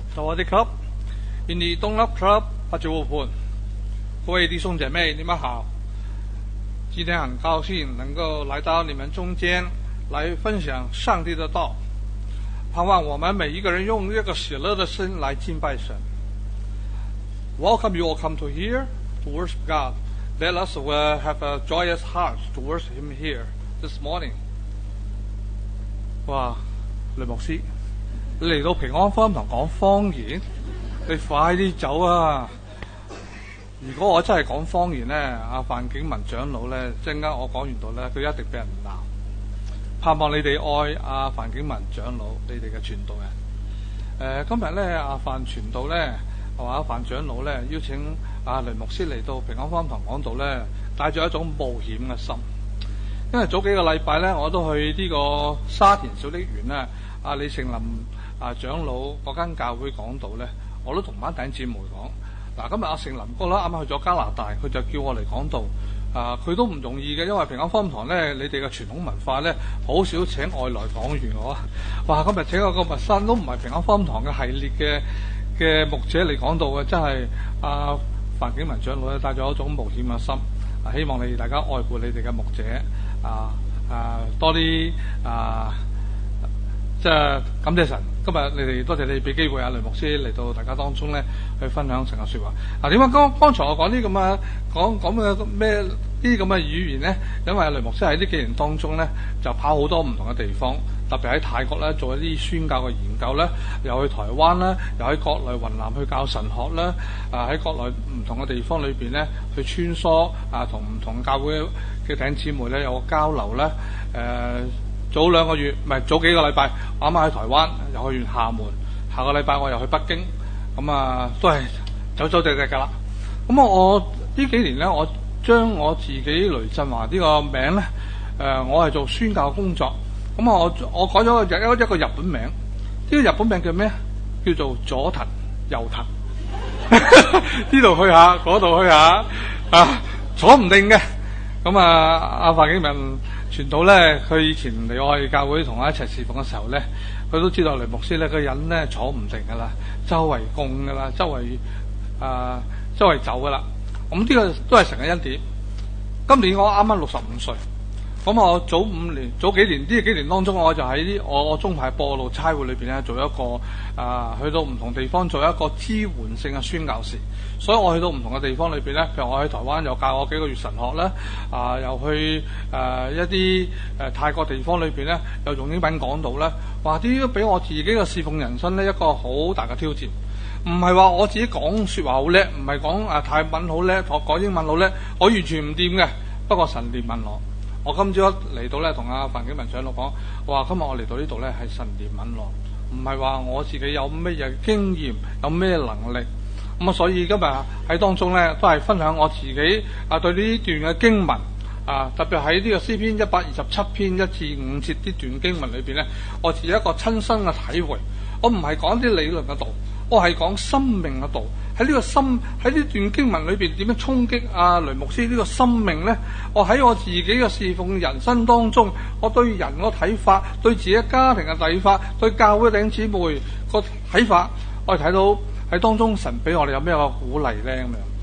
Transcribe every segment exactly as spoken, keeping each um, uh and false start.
萨瓦迪卡，印尼东拉 club 八九五分，各位弟兄姐妹，你们好。今天很高兴能够来到你们中间，来分享上帝的道，盼望我们每一个人用这个喜乐的心来敬拜神。Welcome you all come to here to worship God. Let us uh, have a joyous heart to worship Him here this morning. 哇，雷牧師，你嚟到平安福音堂講方言，你快啲走啊！如果我真係講方言咧，阿范景文長老咧，陣間我講完到咧，佢一定俾人鬧。盼望你哋愛阿范景文長老，你哋嘅傳道人。誒、呃，今日咧，阿范傳道咧，或者阿范長老咧，邀請阿雷牧師嚟到平安福音堂講道咧，帶住一種冒險嘅心。因為早幾個禮拜咧，我都去呢個沙田小瀝源咧，阿李成林啊長老嗰間教會講道咧，我都同班弟兄姊妹講。嗱，今日阿成林哥啦，啱啱去咗加拿大，佢就叫我嚟講道。啊，佢都唔容易嘅，因為平安福音堂咧，你哋嘅傳統文化咧，好少請外來講員嘅。哇，今日請我個陌生都唔係平安福音堂嘅系列嘅嘅牧者嚟講道嘅，真係阿范景文長老咧帶咗一種冒險嘅心。啊，希望你哋大家愛護你哋嘅牧者，啊啊多啲啊，即係感謝神。今日你哋多謝你俾機會阿雷牧師嚟到大家當中咧去分享神嘅説話。嗱，點解剛剛才我講啲咁嘅講講嘅咩啲咁嘅語言咧？因為阿雷牧師喺呢幾年當中咧就跑好多唔同嘅地方，特別喺泰國咧做一啲宣教嘅研究咧，又去台灣啦，又喺國內雲南去教神學啦，啊喺國內唔同嘅地方裏邊咧去穿梭啊，同唔同教會嘅弟兄姊妹咧有個交流咧，誒、呃。早兩個月，唔係早幾個禮拜，我啱啱喺台灣，又去完廈門，下個禮拜我又去北京，咁啊都係走走趯趯㗎啦。咁我我呢幾年咧，我將我自己雷振華呢個名咧，誒、呃、我係做宣教工作，咁我我改咗一個一個日本名，呢、這個日本名叫咩？叫做左騰右騰，呢度去下，嗰度去下，啊坐唔定嘅。咁啊，阿范景文傳道咧，佢以前嚟我哋教會同我一齊侍奉嘅時候咧，佢都知道雷牧師咧個人咧坐唔定噶啦，周圍供噶啦，周圍啊、呃、周圍走噶啦。咁呢個都係神嘅恩典。今年我啱啱六十五歲，咁我早五年、早幾年呢幾年當中，我就喺啲我我中派播路差會裏邊咧做一個啊、呃，去到唔同地方做一個支援性嘅宣教士。所以我去到唔同嘅地方裏邊咧，譬如我喺台灣又教我幾個月神學啦，啊、呃、又去誒、呃、一啲誒、呃、泰國地方裏邊咧，又用英文講道咧，哇！啲都俾我自己嘅侍奉人生咧一個好大嘅挑戰。唔係話我自己講説話好叻，唔係講啊泰文好叻，我講英文好叻，我完全唔掂嘅。不過神憐憫我，我今朝嚟到咧同阿范景文長老講，我話今日我嚟到呢度咧係神憐憫我，唔係話我自己有咩嘢經驗，有咩能力。咁啊，所以今日喺當中咧，都係分享我自己啊對呢段嘅經文啊，特別喺呢個詩篇一百二十七篇一至五節呢段經文裏邊咧，我自己一個親身嘅體會。我唔係講啲理論嘅道，我係講生命嘅道。喺呢個心喺呢段經文裏邊點樣衝擊啊雷牧師呢個生命咧？我喺我自己嘅侍奉人生當中，我對人個睇法，對自己家庭嘅睇法，對教會弟兄姊妹個睇法，我哋睇到。喺當中，神俾我哋有咩個鼓勵咧？咁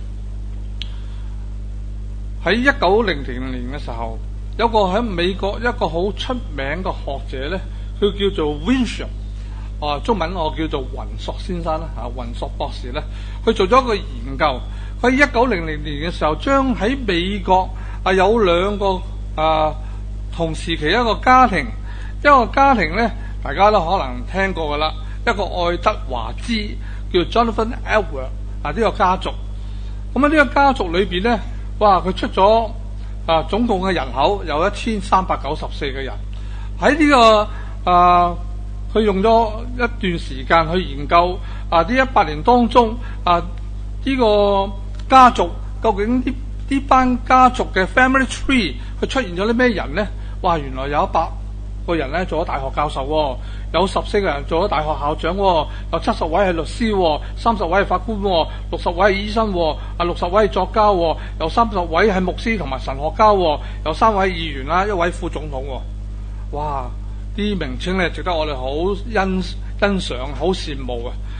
樣喺一九零零年嘅時候，有個喺美國一個好出名嘅學者咧，佢叫做 Winsor， 啊中文我叫做雲索先生啦，啊雲索博士咧，佢做咗一個研究。佢喺一九零零年嘅時候，將喺美國啊有兩個啊同時期一個家庭，一個家庭咧，大家都可能聽過噶啦，一個愛德華茲。叫 Jonathan Edwards 啊！呢、這個家族，咁啊呢個家族裏邊咧，哇！佢出咗啊總共嘅人口有一千三百九十四個人。喺呢、這個啊，佢用咗一段時間去研究啊呢一百年當中啊呢、這個家族究竟呢呢班家族嘅 family tree 佢出現咗啲咩人咧？哇！原來有一百個人咧做咗大學教授、哦。有十四個人做咗大學校長、哦，有七十位係律師、哦，三十位係法官、哦，六十位係醫生、哦，啊六十位係作家、哦，有三十位係牧師同埋神學家、哦，有三位議員啦，一位副總統、哦。哇！啲名稱咧值得我哋好欣欣賞、好羨慕啊！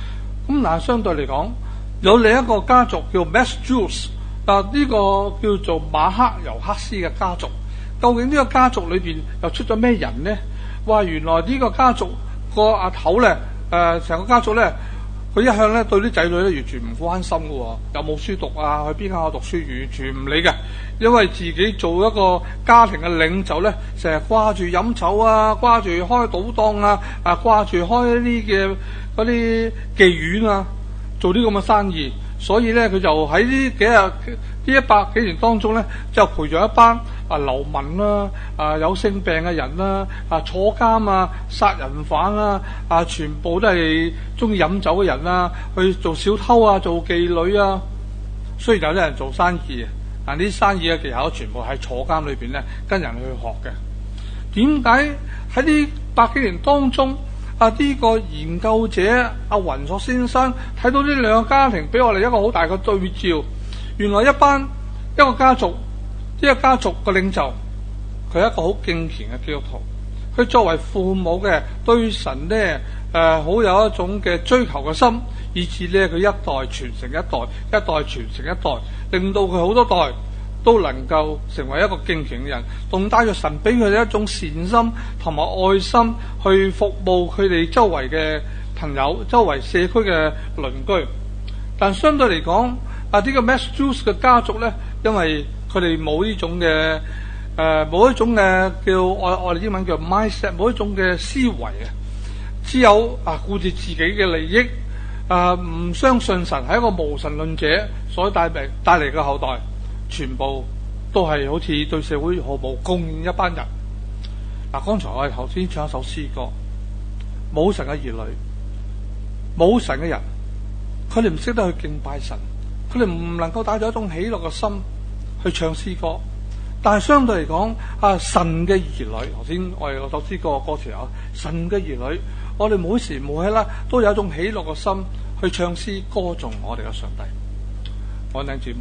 咁但係相對嚟講，有另一個家族叫 Mass-Jews， 啊呢、這個叫做馬克尤克斯嘅家族。究竟呢個家族裏邊又出咗咩人呢？哇！原來呢個家族個阿頭咧，誒、呃、成個家族咧，佢一向咧對啲仔女咧完全唔關心嘅喎，有冇書讀啊？去邊間學校讀書完全唔理嘅，因為自己做一個家庭嘅領袖咧，成日掛住飲酒啊，掛住開賭檔啊，啊掛住開一啲嘅嗰啲妓院啊，做啲咁嘅生意。所以咧，佢就喺呢幾日呢一百幾年當中咧，就陪咗一班啊流民啦、啊有性病嘅人啦、啊坐監啊、殺人犯啦、啊全部都係中意飲酒嘅人啦，去做小偷啊、做妓女啊。雖然有啲人做生意，但呢啲生意嘅技巧全部喺坐監裏邊咧跟人去學嘅。點解喺呢百幾年當中？啊！呢、這個研究者阿雲索先生睇到呢兩個家庭，俾我哋一個好大嘅對照。原來一班一個家族，呢、這個家族嘅領袖，佢係一個好敬虔嘅基督徒。佢作為父母嘅，對神咧誒好有一種嘅追求嘅心，以致咧佢一代傳承一代，一代傳承一代，令到佢好多代都能夠成為一個敬虔嘅人，仲帶著神俾佢哋一種善心同埋愛心去服務佢哋周圍嘅朋友、周圍社區嘅鄰居。但相對嚟講，啊、這個、呢個 Mass-Jews 嘅家族咧，因為佢哋冇呢種嘅誒冇一種嘅叫我我哋英文叫 mindset， 冇一種嘅思維啊，只有啊顧住自己嘅利益啊，唔相信神係一個無神論者所帶嚟帶嚟嘅後代。全部都係好似對社會毫無貢獻一班人。嗱、啊，剛才我哋頭先唱一首詩歌，冇神嘅兒女，冇神嘅人，佢哋唔識得去敬拜神，佢哋唔能夠帶咗一種喜樂嘅心去唱詩歌。但係相對嚟講，啊神嘅兒女，頭先我哋嗰首詩歌嘅歌詞啊，神嘅兒女，我哋每時每刻啦，都有一種喜樂嘅心去唱詩歌頌我哋嘅上帝。我哋姊妹。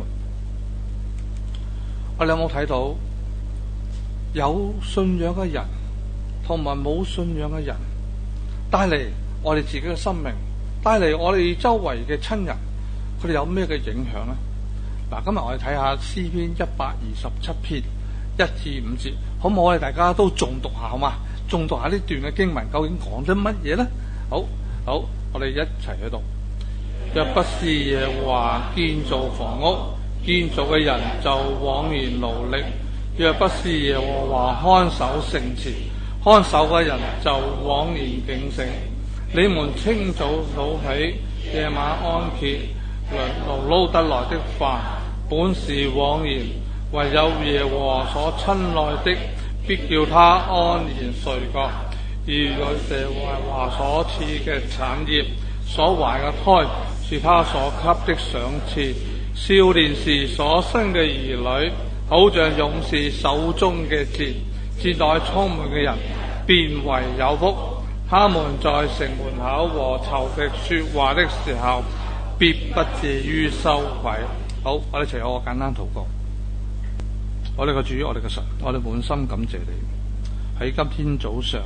我哋有冇睇到有信仰嘅人同埋冇信仰嘅人帶嚟我哋自己嘅生命，帶嚟我哋周圍嘅親人，佢哋有咩嘅影響呢？嗱，今日我哋睇下詩篇一百二十七篇一至五節，好唔好？我哋大家都誦讀下好嘛？誦讀下呢段嘅經文究竟講咗乜嘢呢？好，好，我哋一齊去讀。若不是耶和華建造房屋，建造嘅人就枉然勞力；若不是耶和華看守城池，看守嘅人就枉然警醒。你們清早早起，夜晚安歇，勞碌得來的飯，本是枉然；唯有耶和華所親愛的，必叫他安然睡覺。兒女是耶和華所賜嘅產業，所懷嘅胎是他所給的賞賜。少年時所生嘅兒女，好像勇士手中嘅箭，箭袋充滿嘅人便為有福。他們在城門口和仇敵說話的時候，必不至於羞愧。好，我哋一齊有個簡單禱告。我哋個主，我哋嘅神，我哋滿心感謝你喺今天早上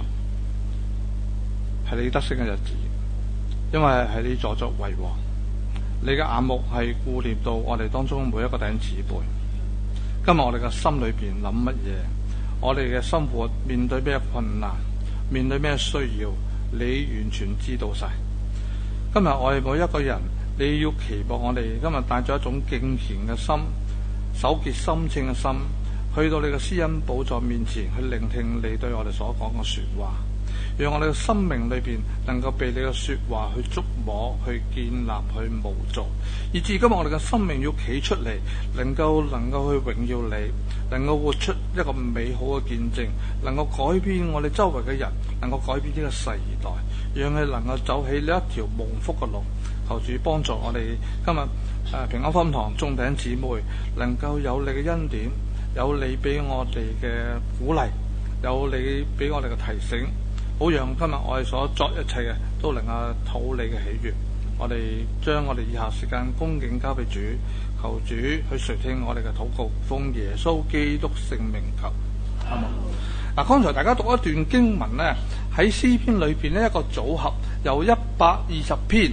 係你得勝嘅日子，因為係你坐作為王。你嘅眼目係顧念到我哋當中每一個弟兄姊妹。今日我哋嘅心裏邊諗乜嘢？我哋嘅生活面對咩困難？面對咩需要？你完全知道晒。今日我哋每一個人，你要期望我哋今日帶咗一種敬虔嘅心、手潔心清嘅心，去到你嘅施恩寶座面前，去聆聽你對我哋所講嘅說話。讓我哋嘅生命裏邊能夠被你嘅說話去觸摸、去建立、去模造，以至今日我哋嘅生命要企出嚟，能夠能夠去榮耀你，能夠活出一個美好嘅見證，能夠改變我哋周圍嘅人，能夠改變呢個世代，讓佢能夠走起呢一條蒙福嘅路。求主幫助我哋今日誒、呃、平安福音堂眾弟兄姊妹，能夠有你嘅恩典，有你俾我哋嘅鼓勵，有你俾我哋嘅提醒。好讓今日我哋所作一切嘅都能夠討你嘅喜悅。我哋將我哋以下時間恭敬交俾主，求主去垂聽我哋嘅禱告，奉耶穌基督聖名求。好冇？嗱，剛才大家讀一段經文咧，喺詩篇裏邊呢一個組合，由一百二十篇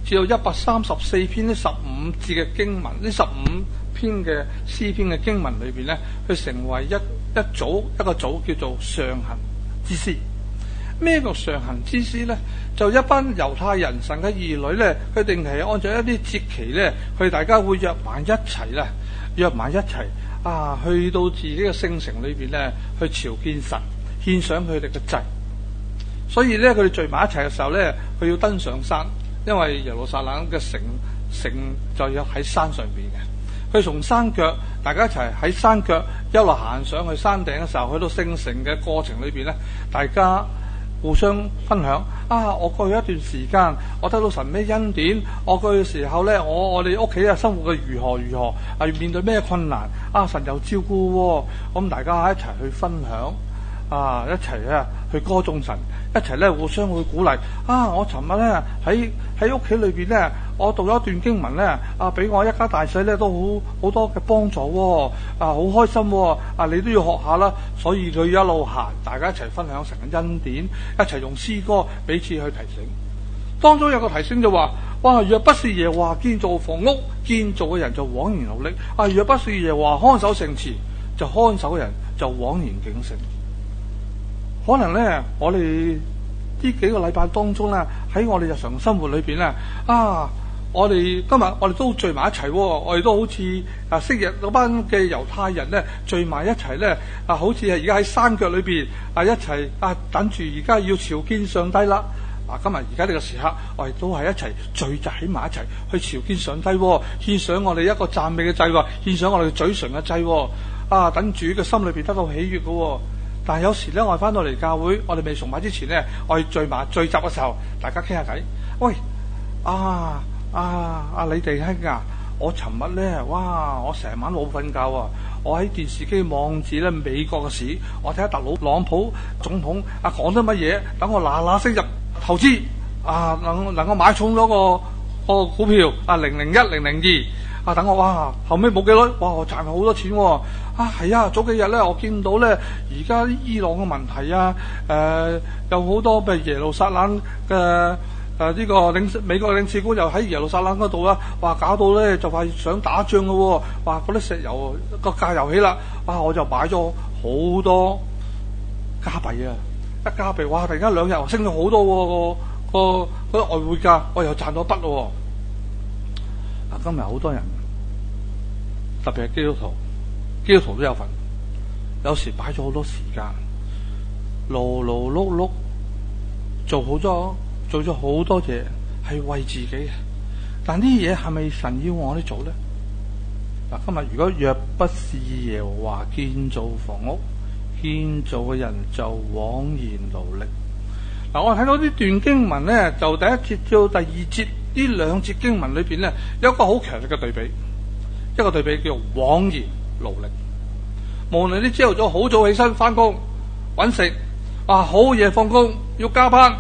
至到一百三十四篇呢十五節嘅經文，呢十五篇嘅詩篇嘅經文裏邊咧，佢成為一一組一個組叫做上行之詩。咩叫上行之詩咧？就一班猶太人神嘅兒女咧，佢定係按照一啲節期咧，佢大家會約埋一齊啦，約埋一齊啊，去到自己嘅聖城裏邊咧，去朝見神，獻上佢哋嘅祭。所以咧，佢哋聚埋一齊嘅時候咧，佢要登上山，因為耶路撒冷嘅城城就要喺山上邊嘅。佢從山腳，大家一齊喺山腳一路行上去山頂嘅時候，去到聖城嘅過程裏邊咧，大家互相分享啊！我過去一段時間，我得到神咩恩典？我過去嘅時候咧，我我哋屋企啊生活嘅如何如何啊？面對咩困難啊？神有照顧喎、哦，咁大家一齊去分享啊！一齊咧去歌頌神，一齊咧互相去鼓勵啊！我尋日咧喺喺屋企裏邊咧，我讀咗一段經文咧，啊，俾我一家大細咧都好好多嘅幫助喎、哦，啊，好開心喎、哦！啊，你都要學下啦。所以佢一路行，大家一齊分享神嘅恩典，一齊用詩歌彼此去提醒。當中有個提醒就話：哇！若不是耶和華建造房屋，建造嘅人就枉然勞力；啊，若不是耶和華看守城池，就看守嘅人就枉然警醒。可能咧，我哋呢幾個禮拜當中咧，喺我哋日常生活裏邊咧，啊，我哋今日我哋都聚埋一齊、哦，我哋都好似啊昔日嗰班嘅猶太人咧聚埋一齊咧，啊，好似係而家喺山腳裏邊啊一齊啊等住而家要朝見上帝啦。啊，今日而家呢個時刻，我哋都係一齊聚集喺埋一齊去朝見上帝、哦，獻上我哋一個讚美嘅祭，獻上我哋嘅嘴唇嘅祭、哦，啊，等主嘅心裏邊得到喜悅嘅、哦。但係有時咧，我哋翻到嚟教會，我哋未崇拜之前咧，我哋聚埋聚集嘅時候，大家傾下偈。喂，啊啊啊！你哋兄啊，我尋日咧，哇！我成晚冇瞓覺啊！我喺電視機望住咧美國嘅市，我睇下特朗普總統啊講得乜嘢，等我嗱嗱聲入投資啊，能能夠買重咗個個股票啊零零一零零二啊，等我哇！後尾冇幾耐，哇！我賺好多錢喎、啊！啊，係啊！早幾日咧，我見到咧，而家伊朗嘅問題啊，誒、呃，有好多譬如耶路撒冷嘅誒呢個領美國領事館又喺耶路撒冷嗰度啦，話搞到咧就快想打仗嘅喎，話嗰啲石油個價又起啦，哇！我就買咗好多加幣啊，一加幣哇！突然間兩日升咗好多喎、啊，個個嗰啲外匯價，我又賺咗筆咯。啊，今日好多人，特別係基督徒。基督徒都有份，有時擺咗好多時間，勞勞碌碌做好咗，做咗好多嘢，係為自己嘅。但呢啲嘢係咪神要我哋做咧？嗱，今日如果若不是耶和華建造房屋，建造嘅人就枉然勞力。嗱，我睇到呢段經文咧，就第一節至到第二節呢兩節經文裏邊咧，有一個好強烈嘅對比，一個對比叫枉然勞力。無論你朝頭早好早起身翻工揾食，啊好夜放工要加班，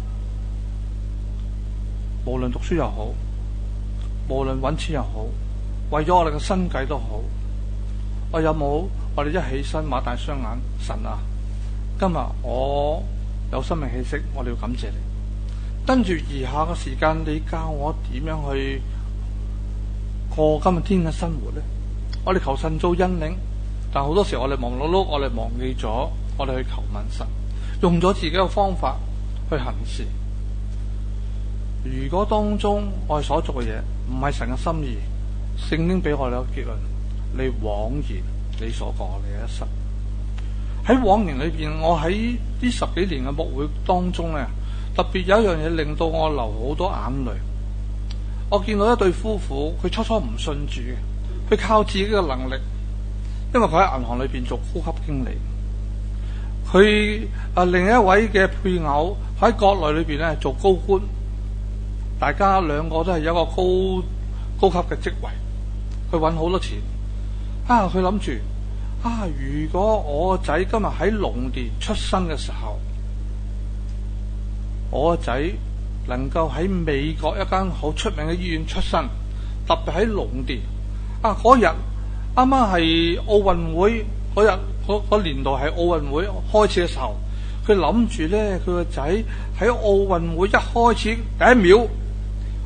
無論讀書又好，無論揾錢又好，為咗我哋嘅生計都好，我有冇我哋一起身擘大雙眼，神啊，今日我有生命氣息，我哋要感謝你。跟住餘下嘅時間，你教我點樣去過今日天嘅生活咧？我哋求神做引領，但好多時我哋忙碌碌，我哋忘記咗我哋去求問神，用咗自己嘅方法去行事。如果當中我哋所做嘅嘢唔係神嘅心意，聖經俾我哋個結論，你枉然你所過嘅一生。喺往年裏邊，我喺呢十幾年嘅牧會當中咧，特別有一樣嘢令到我流好多眼淚。我見到一對夫婦，佢初初唔信主嘅。佢靠自己嘅能力，因為佢喺銀行裏邊做高級經理。佢啊另一位嘅配偶喺國內裏邊咧做高官，大家兩個都係有一個高高級嘅職位，佢揾好多錢。啊，佢諗住啊，如果我個仔今日喺龍年出生嘅時候，我個仔能夠喺美國一間好出名嘅醫院出生，特別喺龍年。啊！嗰日啱啱係奧運會嗰日，嗰年度係奧運會開始嘅時候，佢諗住咧，佢個仔喺奧運會一開始第一秒，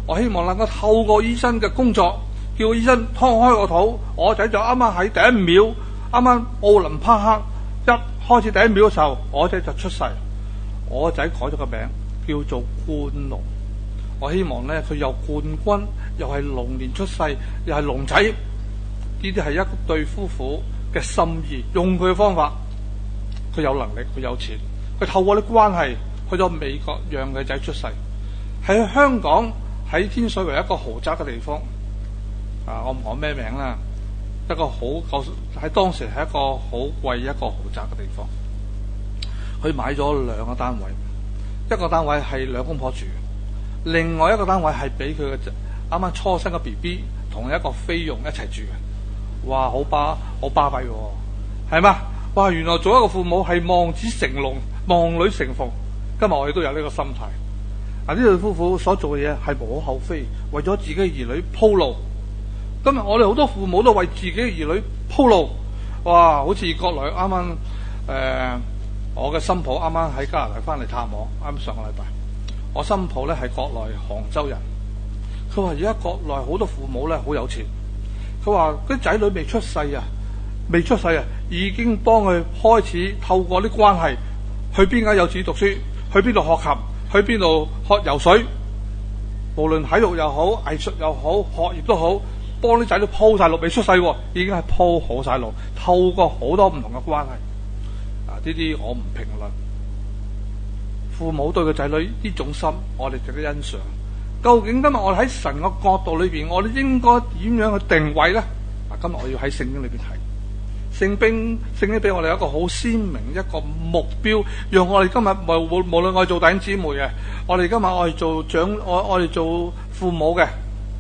我希望能夠透過醫生嘅工作，叫醫生劏開個肚，我仔就啱啱喺第一秒，啱啱奧林匹克一開始第一秒嘅時候，我仔就出世。我仔改咗個名叫做冠龍。我希望咧佢有冠軍，又係龍年出世，又係龍仔。呢啲係一對夫婦嘅心意，用佢嘅方法，佢有能力，佢有錢，佢透過啲關係去咗美國，讓佢仔出世。喺香港，喺天水圍一個豪宅嘅地方，啊，我唔講咩名啦，一個好喺當時係一個好貴一個豪宅嘅地方。佢買咗兩個單位，一個單位係兩公婆住，另外一個單位係俾佢嘅啱啱初生嘅 B B 同一個菲傭一齊住嘅。哇，好巴好巴閉喎，係嘛？哇，原來做一個父母係望子成龍，望女成鳳。今日我哋都有呢個心態。啊，呢對夫婦所做嘅嘢係無可厚非，為咗自己嘅兒女鋪路。今日我哋好多父母都為自己嘅兒女鋪路。哇，好似國內啱啱誒，我嘅新抱啱啱喺加拿大翻嚟探我，啱上個禮拜。我新抱咧係國內杭州人，佢話而家國內好多父母咧好有錢。佢話啲仔女未出世啊，未出世啊，已經幫佢開始透過啲關係，去邊間幼稚園讀書，去邊度學琴，去邊度學游水，無論體育又好，藝術又好，學業都好，幫啲仔女鋪晒路。未出世已經係鋪好晒路，透過好多唔同嘅關係。啊，呢啲我唔評論。父母對個仔女呢種心，我哋值得欣賞。究竟今日我哋喺神嘅角度裏邊，我哋應該點樣去定位咧？嗱，今日我要喺聖經裏邊睇，聖經聖經俾我哋一個好鮮明一個目標，讓我哋今日無無無論我哋做弟兄姊妹嘅，我哋今日我哋做長我我哋做父母嘅，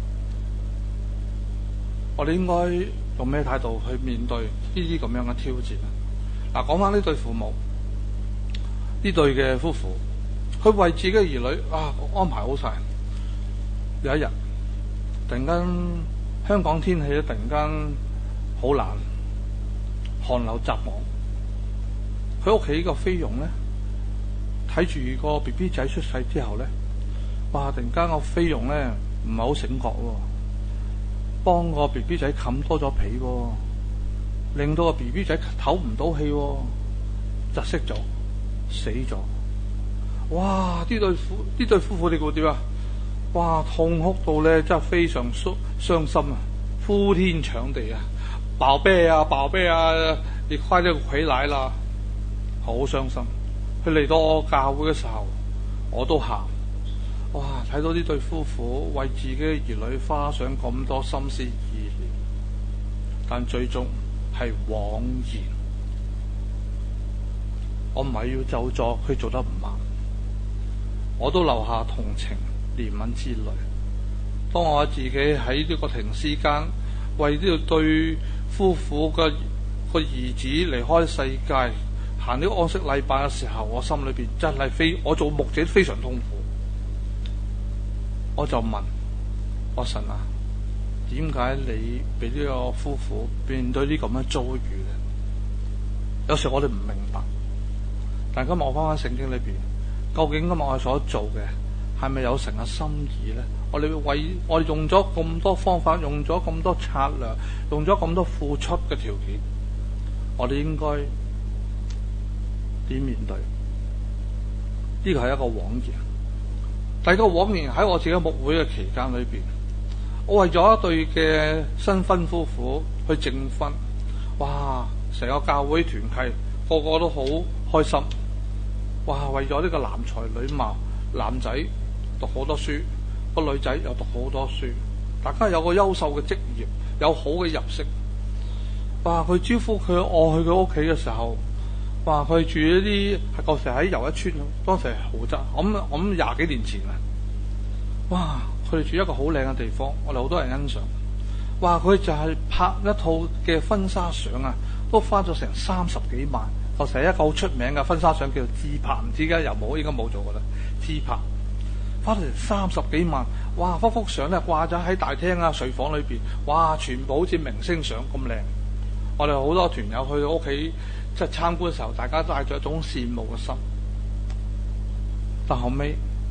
我哋應該用咩態度去面對呢啲咁樣嘅挑戰啊？嗱，講翻呢對父母，呢對嘅夫婦，佢為自己嘅兒女啊安排好晒。有一日，突然間香港天氣咧，突然間好冷，寒流襲港。佢屋企個菲傭咧，睇住個 B B 仔出世之後咧，哇！突然間個菲傭咧唔係好醒覺喎，幫個 B B 仔冚多咗被喎，令到個 B B 仔唞唔到氣喎，窒息咗，死咗。哇！呢對夫呢對夫婦你估點啊？哇！痛哭到咧，真係非常傷傷心啊，呼天搶地啊，爆啤啊，爆啤啊，你快啲回來啦，好傷心。佢嚟到我教會嘅時候，我都喊。哇！睇到呢對夫婦為自己嘅兒女花上咁多心思意念，但最終係枉然。我唔係要咒詛佢做得唔啱，我都留下同情憐憫之類。當我自己喺呢個停屍間為呢個對夫婦嘅個兒子離開世界行呢個安息禮拜嘅時候，我心裏邊真係非我做牧者非常痛苦。我就問我神啊，點解你俾呢個夫婦面對呢咁嘅遭遇咧？有時我哋唔明白，但今日我翻翻聖經裏邊，究竟今日我哋所做嘅係咪有神嘅心意咧？我哋為我哋用咗咁多方法，用咗咁多策略，用咗咁多付出嘅條件，我哋應該點面對？呢個係一個枉然。第二個枉然喺我自己牧會嘅期間裏邊，我為咗一對嘅新婚夫婦去證婚，哇！成個教會團契個個都好開心，哇！為咗呢個男才女貌，男仔讀好多書，個女仔又讀好多書，大家有個優秀嘅職業，有好嘅入息。哇！佢招呼佢我去佢屋企嘅時候，哇！佢住一啲係舊時喺又一村，當時係豪宅，我諗我諗廿幾年前啦。哇！佢哋住一個好靚嘅地方，我哋好多人欣賞。哇！佢就係拍一套嘅婚紗相啊，都花咗成三十幾萬。舊時係一個好出名嘅婚紗相叫做自拍，唔知而家有冇，應該冇做噶啦。自拍花咗成三十幾萬，哇！幅幅相咧掛咗喺大廳啊、睡房裏邊，哇！全部好似明星相咁靚。我哋好多團友去到屋企即係參觀嘅時候，大家帶咗一種羨慕嘅心。但後尾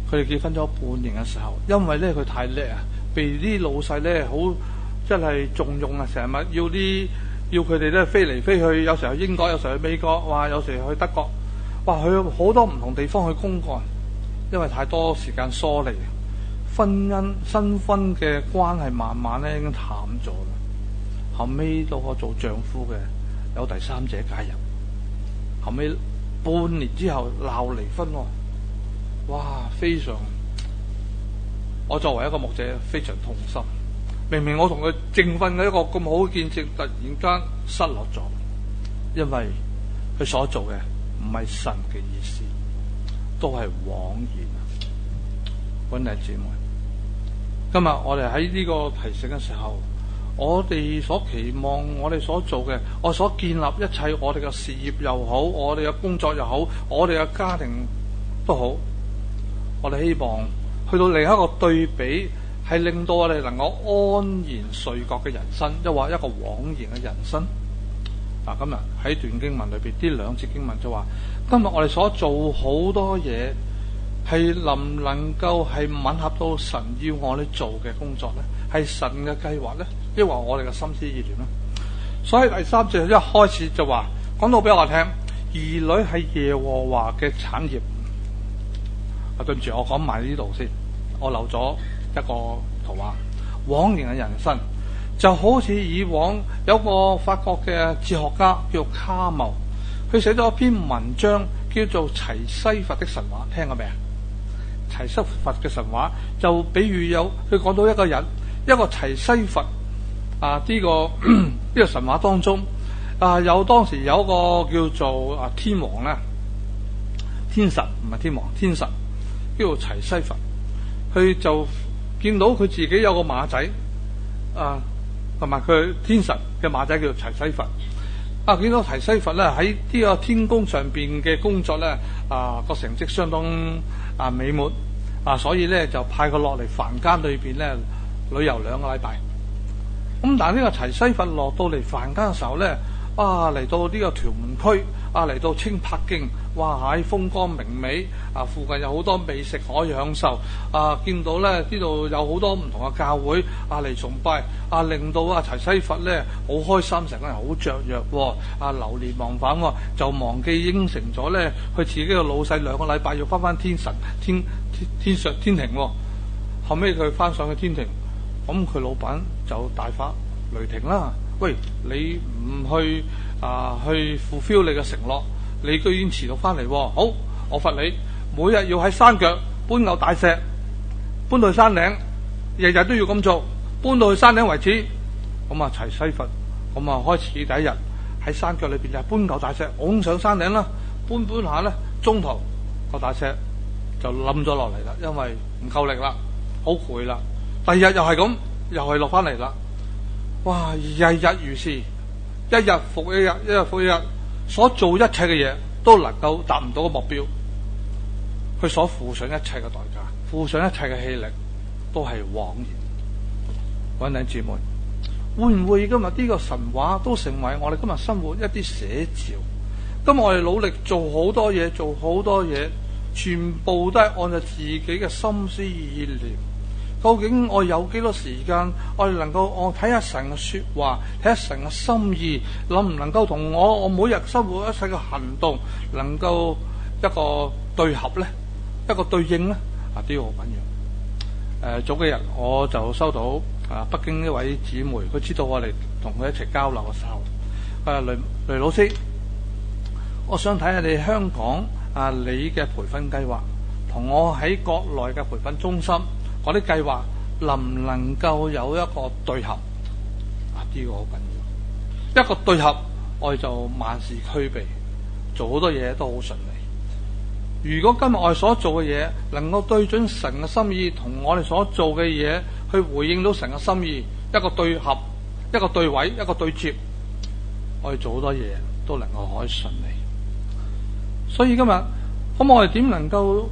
佢哋結婚咗半年嘅時候，因為咧佢太叻啊，被啲老細咧好真係重用啊，成日要啲要佢哋咧飛嚟飛去，有時候去英國，有時候去美國，哇，有時候去德國，哇，去好多唔同地方去公幹，因為太多時間疏離，婚姻新婚嘅關係慢慢咧已經淡咗啦。後尾到我做丈夫嘅有第三者介入，後尾半年之後鬧離婚喎。哇！非常，我作為一個牧者非常痛心。明明我同佢證婚嘅一個咁好嘅見證，突然間失落咗，因為佢所做嘅唔係神嘅意思，都係枉然啊！兄弟姊妹，今日我哋喺呢個提醒嘅時候，我哋所期望，我哋所做嘅，我所建立一切，我哋嘅事業又好，我哋嘅工作又好，我哋嘅家庭都好。我哋希望去到另一個對比，係令到我哋能夠安然睡覺嘅人生，抑或一個枉然嘅人生。嗱，今日喺段經文裏邊，呢兩節經文就話：今日我哋所做好多嘢，係能唔能夠係吻合到神要我哋做嘅工作呢？係神嘅計劃呢？抑或我哋嘅心思意念呢？所以第三節一開始就話，講到俾我聽，兒女係耶和華嘅產業。啊，對唔住，我講埋呢度先，我漏咗一個圖畫。往年嘅人生就好似以往有個法國嘅哲學家叫做卡繆，佢寫咗一篇文章叫做《齊西弗的神話》，聽過未啊？齊西弗嘅神話就比喻有佢講到一個人，一個齊西弗啊，呢、這個呢、這個神話當中啊，有當時有一個叫做啊天王咧，天神唔係天王，天神。叫做齊西弗，佢就見到佢自己有個馬仔啊，同埋佢天神嘅馬仔叫做齊西弗啊。見到齊西弗咧喺呢個天宮上邊嘅工作咧啊，個成績相當啊美滿啊，所以咧就派佢落嚟凡間裏邊咧旅遊兩個禮拜。咁但係呢個齊西弗落到嚟凡間嘅時候咧，啊嚟到呢個屯門區啊，嚟到清柏徑。哇！喺風光明媚啊，附近有好多美食可以享受啊！見到咧呢度有好多唔同嘅教會啊嚟崇拜啊，令到啊齊西弗咧好開心，成個人好雀躍喎啊，流連忘返喎，就忘記應承咗咧佢自己嘅老細兩個禮拜要翻翻天神天天天上天庭喎。後尾佢翻上去天庭，咁佢老闆就大發雷霆啦！喂，你唔去啊去 fulfill 你嘅承諾？你居然遲到翻嚟喎！好，我罰你每日要喺山腳搬嚿大石，搬到去山頂，日日都要咁做，搬到去山頂為止。咁啊，齊西弗咁啊，開始第一日喺山腳裏邊就搬嚿大石，拱上山頂啦，搬搬下咧，中途個大石就冧咗落嚟啦，因為唔夠力啦，好攰啦。第二日又係咁，又係落翻嚟啦。哇！日日如是，一日復一日，一日復一日。所做一切嘅嘢都能夠達唔到個目標，佢所付上一切嘅代價，付上一切嘅氣力，都係枉然。弟兄姊妹，會唔會今日呢個神話都成為我哋今日生活一啲寫照？今日我哋努力做好多嘢，做好多嘢，全部都係按照自己嘅心思意念。究竟我有幾多時間，我哋能夠我睇下神嘅說話，睇下神嘅心意，能唔能夠同我我每日生活一切嘅行動能夠一個對合咧，一個對應咧？啊，呢個好緊要。誒、呃，早幾日我就收到啊北京一位姊妹，佢知道我哋同佢一齊交流嘅時候，誒雷雷老師，我想睇下你香港啊你嘅培訓計劃，同我喺國內嘅培訓中心。我啲計劃能唔能夠有一個對合？啊，呢、這個好緊要。一個對合，我哋就萬事俱備，做好多嘢都好順利。如果今日我哋所做嘅嘢能夠對準神嘅心意，同我哋所做嘅嘢去回應到神嘅心意，一個對合，一個對位，一個對接，我哋做好多嘢都能夠可以順利。所以今日，咁我哋點能夠？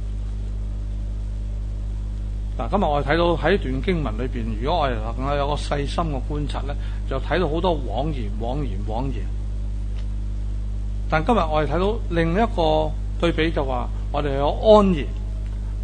嗱，今日我哋睇到喺一段經文裏邊，如果我哋能夠有個細心嘅觀察咧，就睇到好多枉然、枉然、枉然。但今日我哋睇到另一個對比，就話我哋有安然，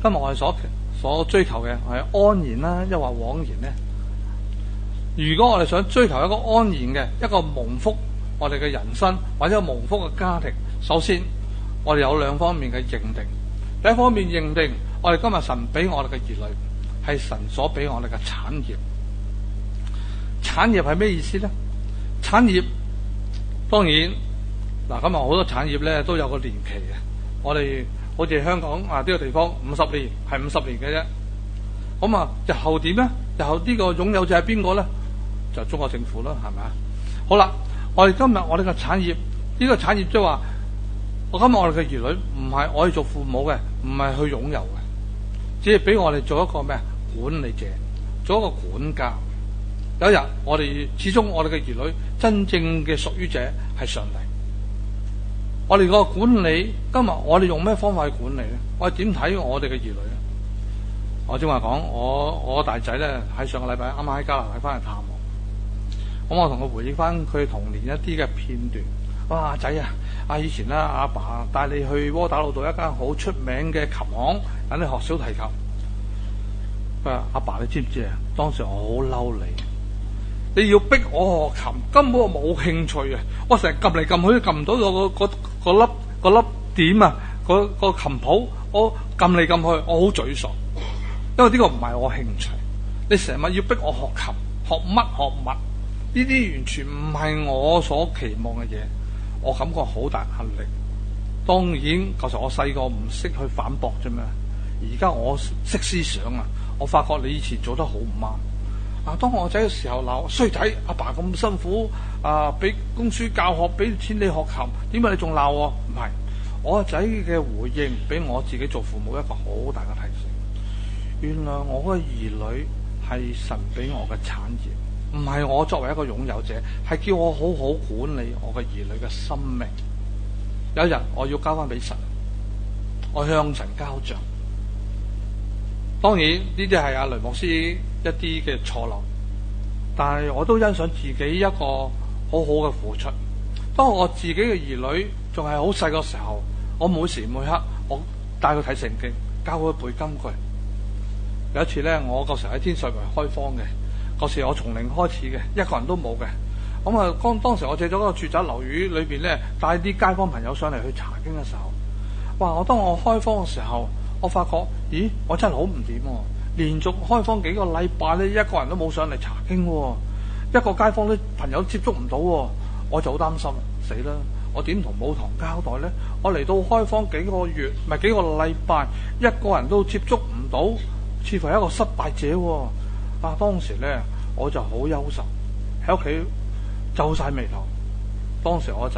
今日我哋所所追求嘅係安然啦，抑或枉然呢？如果我哋想追求一個安然嘅一個蒙福我哋嘅人生或者蒙福嘅家庭，首先我哋有兩方面嘅認定。第一方面認定我哋今日神俾我哋嘅兒女係神所俾我哋嘅產業。產業係咩意思呢？產業當然嗱，今日好多產業咧都有個年期嘅。我哋好似香港啊呢個地方五十年係五十年嘅啫。咁啊日後點呢？日後呢個擁有者係邊個呢？就中國政府啦，係咪啊？好啦，我哋今日我哋嘅產業，呢個產業即係話，我今日我哋嘅兒女唔係我哋做父母嘅，唔係去擁有嘅，只係俾我哋做一個咩啊？管理者，做一個管家。有一日我哋始終我哋嘅兒女真正嘅屬於者係上帝。我哋個管理，今日我哋用咩方法去管理咧？我哋點睇我哋嘅兒女咧？我正話講，我我大仔咧喺上個禮拜啱啱喺加拿大翻嚟探我。咁我同佢回憶翻佢童年一啲嘅片段。哇，仔啊！啊，以前咧，阿爸帶你去窩打老道一間好出名嘅琴行，等你學小提琴。佢話：阿爸，你知唔知啊？當時我好嬲你，你要逼我學琴，根本我冇興趣啊！我成日撳嚟撳去都撳唔到個個個粒個粒點啊！個個琴譜，我撳嚟撳去，我好沮喪，因為呢個唔係我興趣。你成日要逼我學琴，學乜學乜？呢啲完全唔係我所期望嘅嘢，我感覺好大壓力。當然，嗰時我細個唔識去反駁啫咩？而家我識思想啊！我發覺你以前做得好唔啱。啊，當我仔嘅時候鬧衰仔，阿爸咁辛苦啊，俾供書教學，俾錢你學琴，點解你仲鬧我？唔係，我個仔嘅回應俾我自己做父母一個好大嘅提醒。原來我嘅兒女係神俾我嘅產業。唔係我作為一個擁有者，係叫我好好管理我嘅兒女嘅生命。有一日我要交翻俾神，我向神交賬。當然呢啲係阿雷牧師一啲嘅錯漏，但係我都欣賞自己一個好好嘅付出。當我自己嘅兒女仲係好細個時候，我每時每刻我帶佢睇聖經，教佢背金句。有一次咧，我嗰時喺天水圍開荒嘅。嗰時我從零開始嘅，一個人都冇嘅。咁啊，當當時我借咗嗰個住宅樓宇裏邊咧，帶啲街坊朋友上嚟去查經嘅時候，哇！我當我開荒嘅時候，我發覺，咦，我真係好唔掂喎！連續開荒幾個禮拜咧，一個人都冇上嚟查經喎，一個街坊啲朋友接觸唔到喎，我就好擔心，死啦！我點同母堂交代咧？我嚟到開荒幾個月，唔係幾個禮拜，一個人都接觸唔到，似乎係一個失敗者喎。啊！當時咧，我就好憂愁，喺屋企皺晒眉頭。當時我仔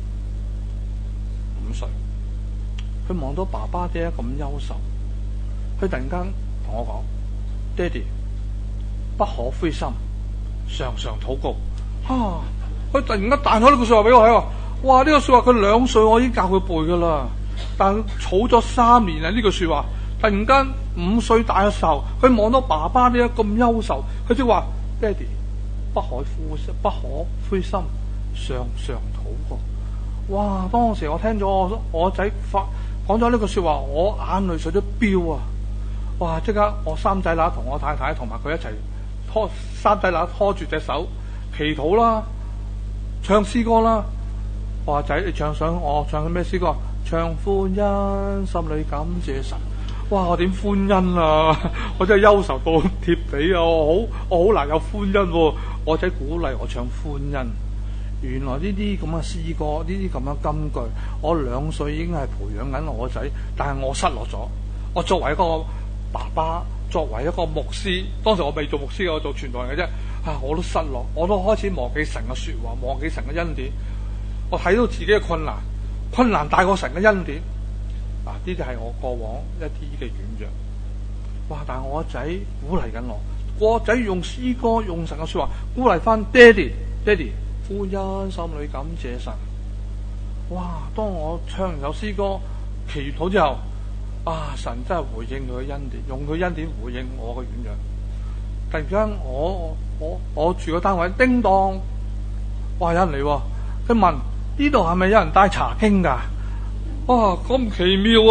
五歲，佢望到爸爸爹咁憂愁，佢突然間同我講：爹哋，不可灰心，常常禱告。啊！佢突然間彈開呢句說話俾我睇喎。哇！呢、這個說話佢兩歲我已經教佢背噶啦，但係佢儲咗三年啊！呢句說話。突然間五歲大嘅時候，佢望到爸爸呢咁憂愁，佢就話：爹哋，不可灰心，不可灰心，常常禱告。哇！當時我聽咗我我仔發講咗呢句說話，我眼淚水都飆啊！哇！即刻我三仔乸同我太太同埋佢一齊拖，三仔乸拖住隻手祈禱啦，唱詩歌啦。我話仔，你唱上我唱緊咩詩歌？唱歡欣，心裏感謝神。哇！我點歡欣啊！我真係憂愁到貼地啊！我好我好難有歡欣喎、啊。我仔鼓勵我唱歡欣。原來呢啲咁嘅詩歌，呢啲咁嘅金句，我兩歲已經係培養緊我仔，但係我失落咗。我作為一個爸爸，作為一個牧師，當時我未做牧師，我做傳道人嘅啫。啊！我都失落，我都開始忘記神嘅說話，忘記神嘅恩典。我睇到自己嘅困難，困難大過神嘅恩典。嗱，呢啲係我過往一啲嘅軟弱。哇！但係我仔鼓勵緊我，我仔用詩歌用神嘅說話鼓勵翻爹哋，爹哋歡欣心裏感謝神。哇！當我唱完首詩歌祈禱之後，啊！神真係回應佢嘅恩典，用佢恩典回應我嘅軟弱。突然間我我我住個單位叮當，哇！有人嚟喎，佢問呢度係咪有人帶查經㗎？哇！咁奇妙喎、啊！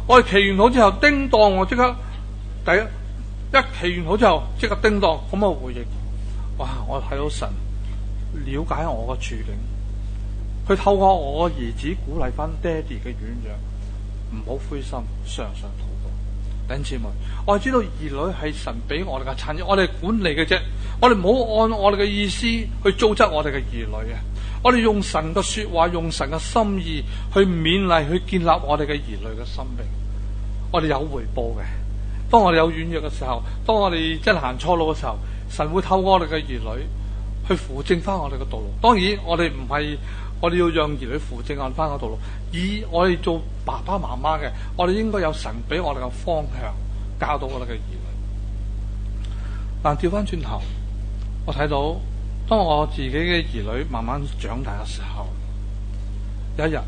我哋祈完禱之後，叮當我即刻第一一祈完禱之後，即刻叮當咁我回應。哇！我睇到神了解我個處境，佢透過我個兒子鼓勵翻爹哋嘅軟弱，唔好灰心，常常禱告。弟兄姊妹，我係知道兒女係神俾我哋嘅產業，我哋管理嘅啫，我哋唔好按我哋嘅意思去糟質我哋嘅兒女啊！我哋用神嘅說話，用神嘅心意去勉勵，去建立我哋嘅兒女嘅生命。我哋有回報嘅。當我哋有軟弱嘅時候，當我哋真係行錯路嘅時候，神會透過我哋嘅兒女去扶正翻我哋嘅道路。當然，我哋唔係我哋要讓兒女扶正按翻個道路，以我哋做爸爸媽媽嘅，我哋應該有神俾我哋嘅方向，教導我哋嘅兒女。但調翻轉頭，我睇到當我自己嘅兒女慢慢長大嘅時候，有一日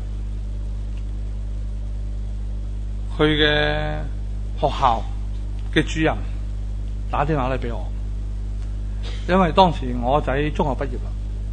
佢嘅學校嘅主任打電話嚟俾我，因為當時我仔中學畢業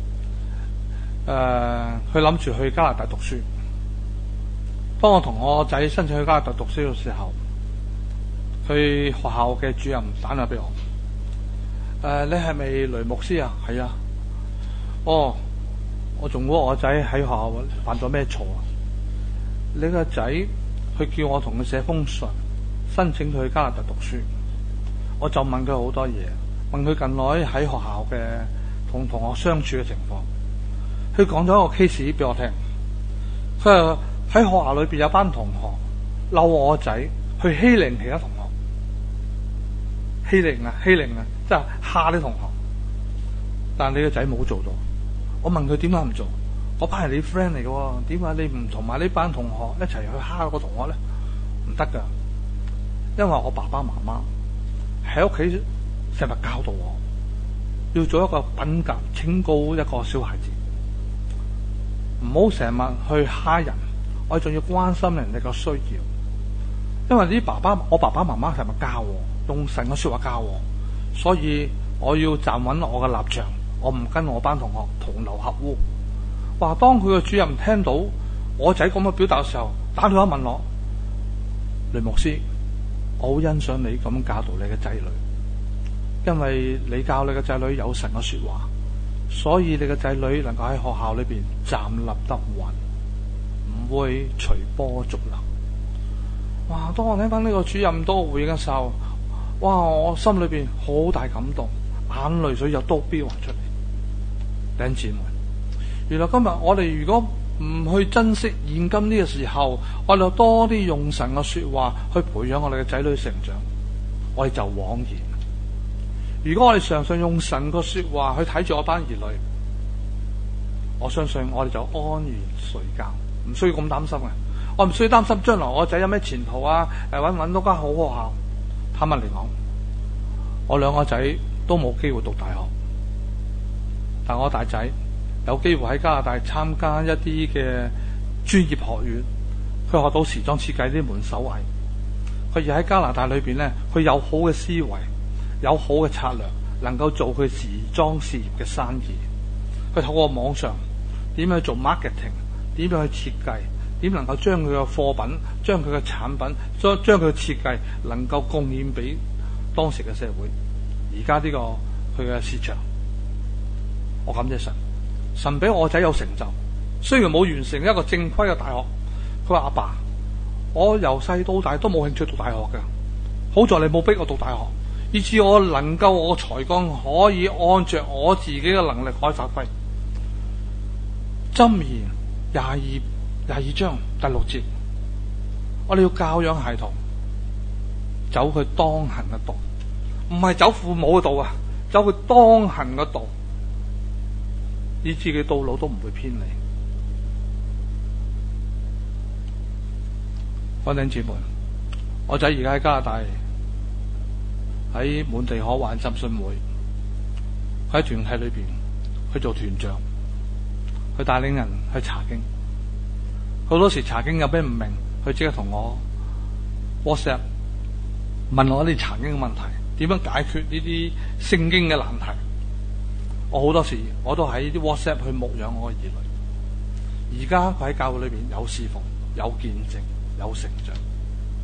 啦，誒，佢諗住去加拿大讀書。當我同我仔申請去加拿大讀書嘅時候，佢學校嘅主任打電話俾我，誒、呃，你係咪雷牧師啊？係啊。哦，我仲估我仔喺學校犯咗咩錯啊？你個仔佢叫我同佢寫封信，申請佢去加拿大讀書。我就問佢好多嘢，問佢近來喺學校嘅同同學相處嘅情況。佢講咗一個 case 俾我聽，佢話喺學校裏邊有班同學嬲我仔去欺凌其他同學，欺凌啊欺凌啊，即係蝦啲同學。但係你個仔冇做到。我問佢點解唔做？嗰班係你 friend 嚟嘅，點解你唔同埋呢班同學一齊去蝦個同學咧？唔得噶，因為我爸爸媽媽喺屋企成日教導我，要做一個品格清高一個小孩子，唔好成日去蝦人，我仲要關心人哋個需要。因為啲爸爸，我爸爸媽媽成日教我，用神嘅說話教我，所以我要站穩我嘅立場。我唔跟我班同學同流合污。話當佢個主任聽到我仔咁嘅表達嘅時候，打電話問我，雷牧師，我好欣賞你咁教導你嘅仔女，因為你教你嘅仔女有神嘅說話，所以你嘅仔女能夠喺學校裏邊站立得穩，唔會隨波逐流。哇！當我聽翻呢個主任多回應嘅時候，哇！我心裏邊好大感動，眼淚水又都飆出嚟。弟兄姊妹，原來今日我哋如果唔去珍惜現今呢個時候，我哋就多啲用神嘅說話去培養我哋嘅仔女成長，我哋就枉然。如果我哋常常用神嘅說話去睇住我班兒女，我相信我哋就安然睡覺，唔需要咁擔心嘅。我唔需要擔心將來我仔有咩前途啊，誒，搵唔搵到間好學校。坦白嚟講，我兩個仔都冇機會讀大學。但我大仔有機會喺加拿大參加一啲嘅專業學院，佢學到時裝設計呢門手藝。佢而喺加拿大裏邊咧，佢有好嘅思維，有好嘅策略，能夠做佢時裝事業嘅生意。佢透過網上點樣去做 marketing， 點樣去設計，點能夠將佢嘅貨品、將佢嘅產品、將將佢嘅設計能夠貢獻俾當時嘅社會。而家呢個佢嘅市場。我感謝神，神俾我仔有成就，雖然冇完成一個正規嘅大學。佢話阿爸，我由細到大都冇興趣讀大學嘅，好在你冇逼我讀大學，以致我能夠我才幹可以按着我自己嘅能力可以發揮。箴言廿二廿二章第六節，我哋要教養孩童，走佢當行嘅道，唔係走父母嘅道啊，走佢當行嘅道。以致佢道路都唔會偏離。弟兄姊妹，我仔而家喺加拿大，喺滿地可玩浸信會，佢喺團體裏邊去做團長，去帶領人去查經。好多時查經有咩唔明，佢即刻同我 WhatsApp 問我啲查經嘅問題，點樣解決呢啲聖經嘅難題。我好多時我都喺啲 WhatsApp 去牧養我嘅兒女。而家佢喺教會裏邊有侍奉、有見證、有成長。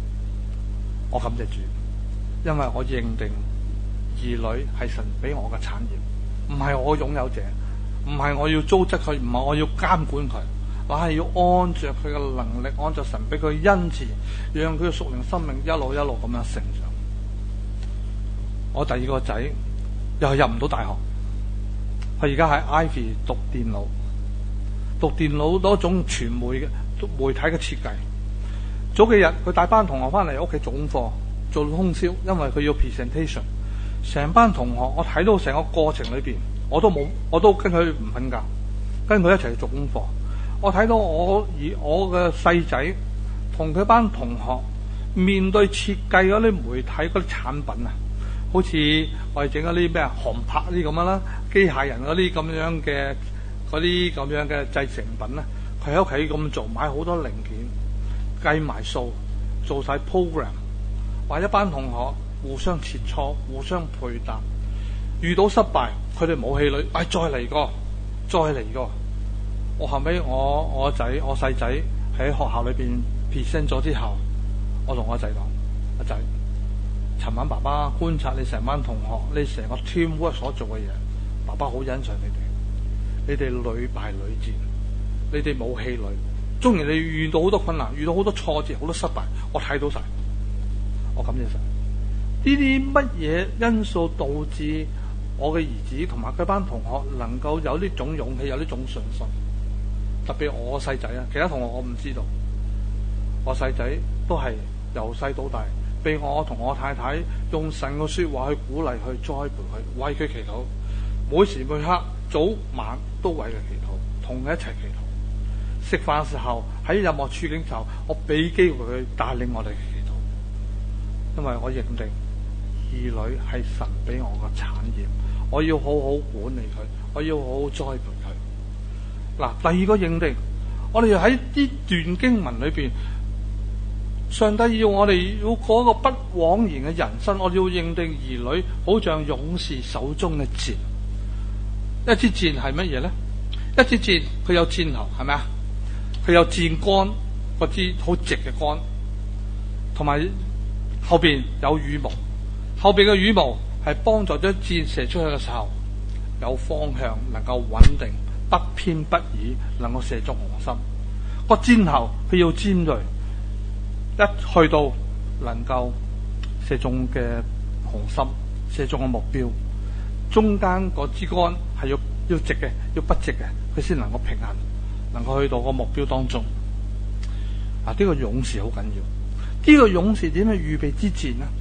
我感謝主，因為我認定兒女係神俾我嘅產業，唔係我擁有者，唔係我要糟質佢，唔係我要監管佢，我係要按着佢嘅能力，按着神俾佢恩賜，讓佢嘅屬靈生命一路一路咁樣成長。我第二個仔又係入唔到大學，佢而家喺 Ivy 讀電腦，讀電腦嗰種傳媒嘅媒體嘅設計。早幾日佢帶班同學翻嚟屋企做功課，做通宵，因為佢要 presentation。成班同學我睇到成個過程裏邊，我都冇，我都跟佢唔瞓覺，跟佢一齊做功課。我睇到我以我嘅細仔同佢班同學面對設計嗰啲媒體嗰啲產品啊，好似我哋整嗰啲咩航拍啲咁樣啦，機械人嗰啲咁樣嘅嗰啲咁樣嘅製成品咧，佢喺屋企咁做，買好多零件，計埋數，做晒 program， 話一班同學互相切磋，互相配搭，遇到失敗，佢哋冇氣餒，哎，再嚟過，再嚟過。我後尾我我仔我細仔喺學校裏邊 present 咗之後，我同我仔講：阿仔，尋晚爸爸觀察你成班同學，你成個 teamwork 所做嘅嘢，爸爸好欣賞你哋。你哋屢敗屢戰，你哋冇氣餒，縱然你遇到好多困難，遇到好多挫折，好多失敗，我睇到晒，我感謝神。呢啲乜嘢因素導致我嘅兒子同埋佢班同學能夠有呢種勇氣，有呢種信心？特別我細仔啊，其他同學我唔知道。我細仔都係由細到大，被我同我太太用神嘅說話去鼓勵、去栽培佢，為佢祈禱，每時每刻早晚都為佢祈禱，同佢一齊祈禱。食飯嘅時候，喺任何處境時候，我俾機會佢帶領我哋祈禱，因為我認定兒女係神俾我嘅產業，我要好好管理佢，我要好好栽培佢。嗱，第二個認定，我哋喺呢段經文裏邊，上帝要我哋要過一個不枉然嘅人生，我哋要認定兒女好像勇士手中嘅箭。一支箭係乜嘢咧？一支箭佢有箭頭，係咪啊？佢有箭杆，嗰支好直嘅杆，同埋後邊有羽毛，後邊嘅羽毛係幫助咗箭射出去嘅時候有方向，能夠穩定，不偏不倚，能夠射中紅心。個箭頭佢要尖銳，一去到能夠射中嘅紅心，射中嘅目標。中間嗰支杆係要要直嘅，要不直嘅，佢先能夠平衡，能夠去到個目標當中。啊，呢個勇士好緊要。呢個勇士點去預備之箭呢？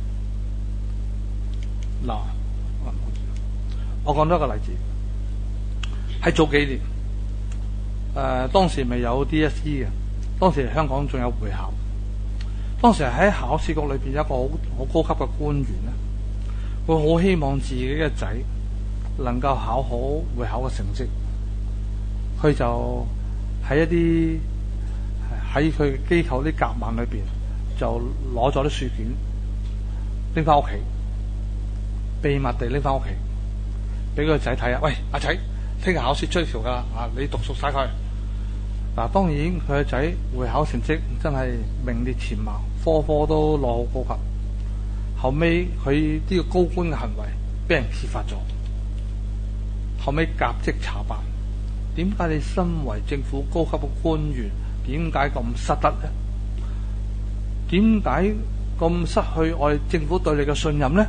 嗱，我講多一個例子，喺早幾年，誒、呃，當時未有 D S E 嘅，當時香港仲有會考，當時喺考試局裏邊有一個好好高級嘅官員咧，佢好希望自己嘅仔能夠考好會考嘅成績，佢就喺一啲喺佢機構啲夾萬裏邊就攞咗啲書卷拎翻屋企，秘密地拎翻屋企俾個仔睇下。喂，阿仔，聽日考試出條噶啦，啊，你讀熟晒佢。嗱，當然佢個仔會考成績真係名列前茅，科科都攞好高級。後尾佢呢個高官嘅行為俾人揭發咗，後尾革職查辦。點解你身為政府高級嘅官員，點解咁失德咧？點解咁失去我哋政府對你嘅信任咧？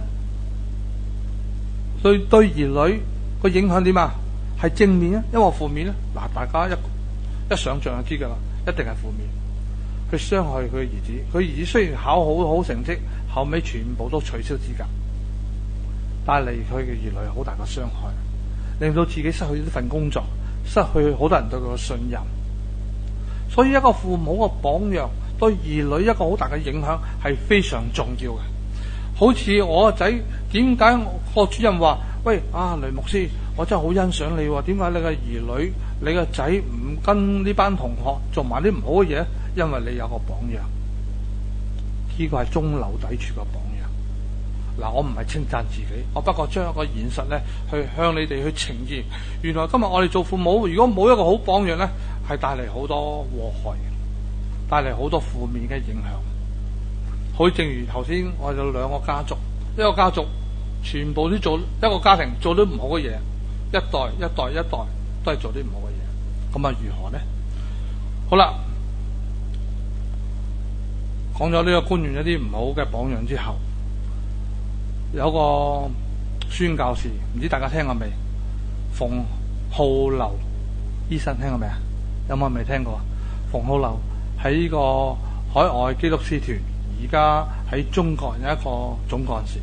對對兒女個影響點啊？係正面啊，因為負面咧？嗱，大家一一想象就知噶啦，一定係負面。佢傷害佢兒子，佢兒子雖然考好好成績，後尾全部都取消資格，帶嚟佢嘅兒女好大嘅傷害，令到自己失去呢份工作，失去好多人對佢嘅信任。所以一個父母嘅榜樣對兒女一個好大嘅影響係非常重要嘅。好似我個仔，點解個主任話：喂，啊雷牧師，我真係好欣賞你喎，點解你嘅兒女、你嘅仔唔跟呢班同學做埋啲唔好嘅嘢？因為你有個榜樣，呢個係中流砥柱嘅榜樣。嗱，我唔係稱讚自己，我不過將一個現實咧，去向你哋去呈現。原來今日我哋做父母，如果冇一個好榜樣咧，係帶嚟好多禍害，帶嚟好多負面嘅影響。 好正如頭先我有兩個家族，一個家族全部都做一個家庭做啲唔好嘅嘢，一代一代一代都係做啲唔好嘅嘢，咁啊如何呢？好啦，講咗呢個官員一啲唔好嘅榜樣之後，有個宣教士，唔知大家聽過未？馮浩流醫生聽過未啊？有冇人未聽過？馮浩流喺呢個海外基督使團，而家喺中國有一個總幹事。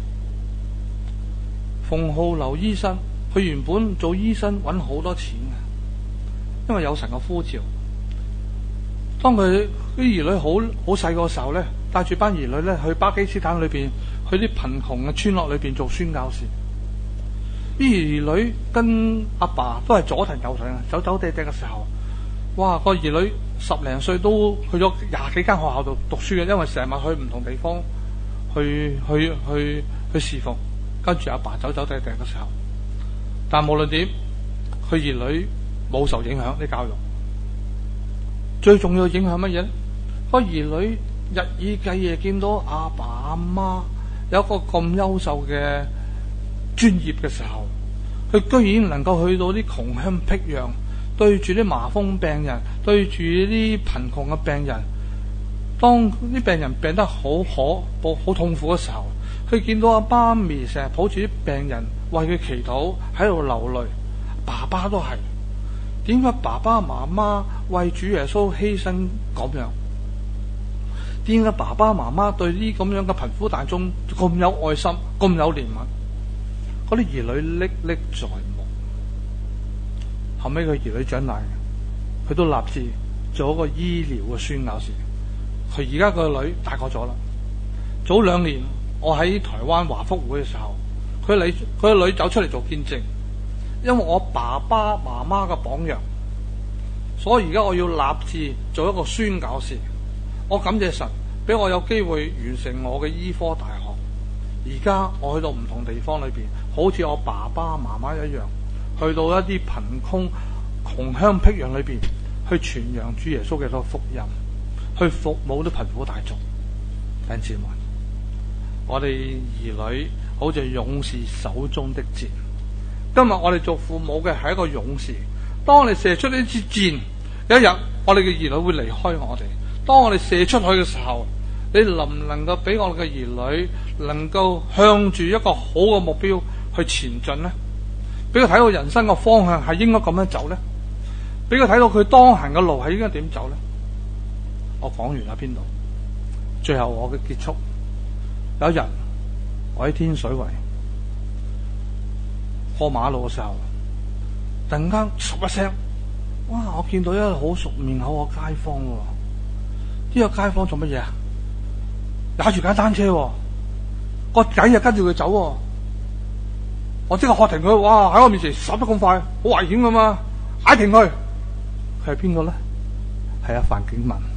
馮浩流醫生，佢原本做醫生揾好多錢嘅，因為有神嘅呼召。當佢啲兒女好好細個時候咧，帶住班兒女咧去巴基斯坦裏邊，去啲貧窮嘅村落裏邊做宣教士。啲兒女跟阿爸都係左騰右騰啊，走走趯趯嘅時候，哇！個兒女十零歲都去咗廿幾間學校度讀書嘅，因為成日去唔同地方去去去去侍奉，跟住阿爸走走趯趯嘅時候，但無論點，佢兒女冇受影響啲教育。最重要嘅影響乜嘢咧？個兒女日以繼夜見到阿爸阿媽有一個咁優秀嘅專業嘅時候，佢居然能夠去到啲窮鄉僻壤，對住啲麻風病人，對住啲貧窮嘅病人，當啲病人病得好可好痛苦嘅時候，佢見到阿媽咪成日抱住啲病人為佢祈禱喺度流淚，爸爸都係。點解爸爸媽媽為主耶穌犧牲咁樣？點解爸爸媽媽對呢咁樣嘅貧苦大眾咁有愛心、咁有憐憫？嗰啲兒女歷歷在目。後尾佢兒女長大，佢都立志做一個醫療嘅宣教士。佢而家個女大個咗啦。早兩年我喺台灣華福會嘅時候，佢女佢個女走出嚟做見證。因為我爸爸媽媽嘅榜樣，所以而家我要立志做一個宣教士。我感謝神俾我有機會完成我嘅醫科大學。而家我去到唔同地方裏邊，好似我爸爸媽媽一樣，去到一啲貧窮窮鄉僻壤裏邊，去傳揚主耶穌嘅多福音，去服務啲貧苦大眾。弟兄姊妹，我哋兒女好似勇士手中的箭。今日我哋做父母嘅係一個勇士，當我哋射出呢支箭，有一日我哋嘅兒女會離開我哋。當我哋射出去嘅時候，你能唔能夠俾我哋嘅兒女能夠向住一個好嘅目標去前進呢？俾佢睇到人生嘅方向係應該咁樣走呢？俾佢睇到佢當行嘅路係應該點走呢？我講完喺邊度？最後我嘅結束，有一日我喺天水圍過馬路嘅時候，突然間唰一聲，哇！我見到一個好熟面口嘅街坊喎。呢個街坊做乜嘢啊？踩住架單車，個仔又跟住佢走。我即刻喝停佢，哇！喺我面前駛得咁快，好危險噶嘛！踩停佢。佢係邊個咧？係阿范景文。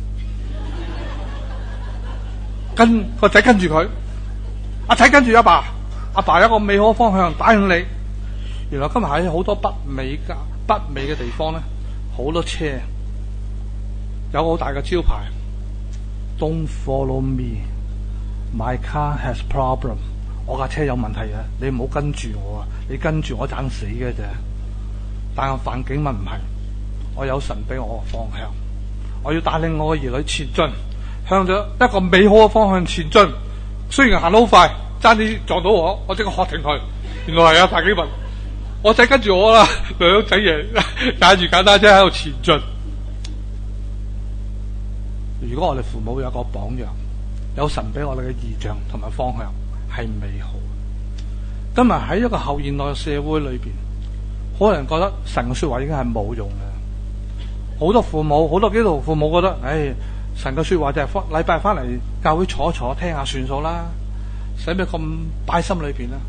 跟個仔跟住佢，阿仔跟住阿爸，阿爸有一個美好方向打向你。原來今日喺好多北美嘅北美嘅地方咧，好多車有好大嘅招牌 ，Don't follow me, my car has problem。我架車有問題啊！你唔好跟住我啊！你跟住我盞死嘅啫。但係范景文唔係，我有神俾我個方向，我要帶領我嘅兒女前進，向咗一個美好嘅方向前進。雖然行得好快，爭啲撞到我，我即刻喝停佢。原來係啊，范景文。我仔跟住我啦，兩仔爺踩住簡單車喺度前進。如果我哋父母有個榜樣，有神俾我哋嘅異象同埋方向，係美好。今日喺一個後現代嘅社會裏邊，好多人覺得神嘅說話已經係冇用嘅。好多父母，好多基督徒父母覺得，唉、哎，神嘅說話就係翻禮拜翻嚟教會坐一坐聽下算數啦，使咩咁擺心裏邊咧？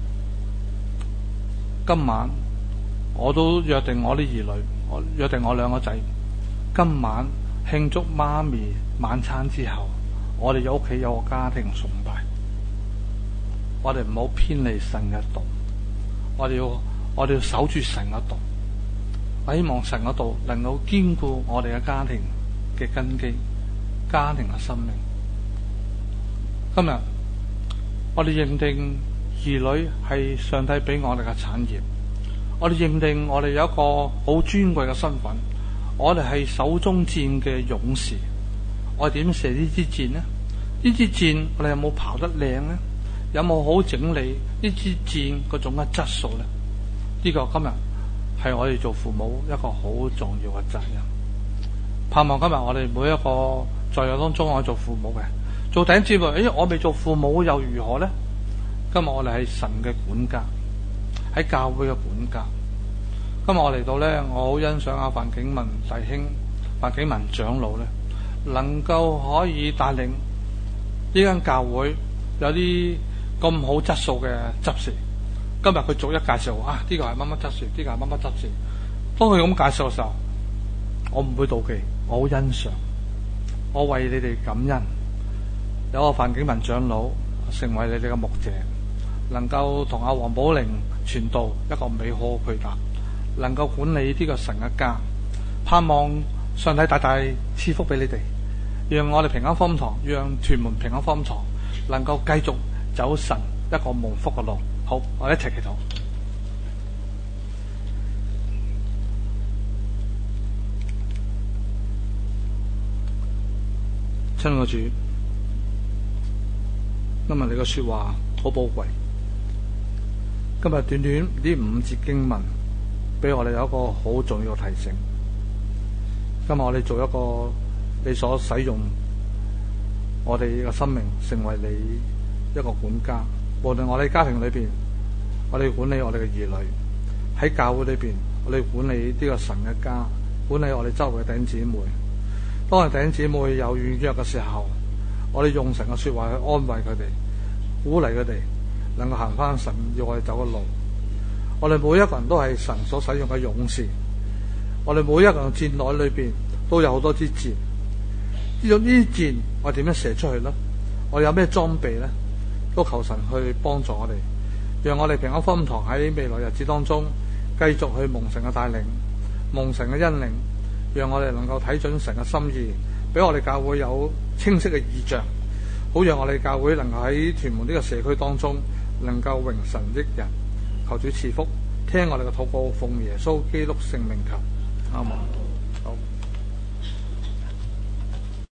今晚我都約定我啲兒女，我約定我兩個仔，今晚慶祝媽咪晚餐之後，我哋有屋企有個家庭崇拜，我哋唔好偏離神嘅道，我哋要我哋要守住神嘅道，我希望神嘅道能夠堅固我哋嘅家庭嘅根基，家庭嘅生命。 今日我哋認定兒女係上帝俾我哋嘅產業，我哋認定我哋有一個好尊貴嘅身份，我哋係手中箭嘅勇士。我哋點射呢支箭呢？呢支箭我哋有冇刨得靚呢？有冇好整理呢支箭嗰種嘅質素呢？呢個今日係我哋做父母一個好重要嘅責任。盼望今日我哋每一個在座當中，我做父母嘅做弟兄姊妹，誒，我未做父母又如何呢？今日我哋係神嘅管家，喺教會嘅管家。今日我嚟到呢，我好欣賞阿范景文弟兄、范景文長老呢，能夠可以帶領呢間教會有啲咁好質素嘅執事。今日佢逐一介紹啊，呢個係乜乜執事，呢個係乜乜執事。當佢咁介紹嘅時候，我唔會妒忌，我好欣賞，我為你哋感恩。有個范景文長老成為你哋嘅牧者，能夠同阿黃寶玲傳道一個美好嘅配搭，能夠管理呢個神嘅家。盼望上帝大大賜福俾你哋，讓我哋平安福音堂，讓屯門平安福音堂能夠繼續走神一個蒙福嘅路。好，我哋一齊祈禱。親愛嘅主，今日你嘅說話好寶貴。今日短短呢五節經文，俾我哋有一個好重要嘅提醒。今日我哋做一個你所使用我哋嘅生命，成為你一個管家。無論我哋家庭裏邊，我哋管理我哋嘅兒女；喺教會裏邊，我哋管理呢個神嘅家，管理我哋周圍嘅弟兄姊妹。當我哋弟兄姊妹有軟弱嘅時候，我哋用神嘅說話去安慰佢哋，鼓勵佢哋，能夠行翻神要我哋走嘅路。我哋每一個人都係神所使用嘅勇士，我哋每一個人箭袋裏邊都有好多支箭。呢種呢啲箭我點樣射出去呢？我哋有咩裝備呢？都求神去幫助我哋，讓我哋平安福音堂喺未來日子當中繼續去蒙神嘅帶領，蒙神嘅恩領，讓我哋能夠睇準神嘅心意，俾我哋教會有清晰嘅意象，好讓我哋教會能夠喺屯門呢個社區當中能夠榮神益人。求主賜福，聽我哋嘅禱告，奉耶穌基督聖名求，阿門。